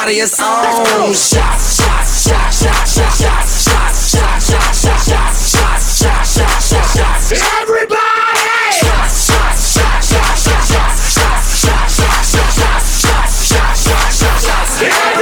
Everybody is on. Shots, shots, shots, shots, shots, shots, shots, shots, shots, shots, shots, shots, shots, shots, shots, shots. Everybody! Shots, shots, shots, shots, shots, shots, shots, shots, shots, shots, shots, shots, shots, shots.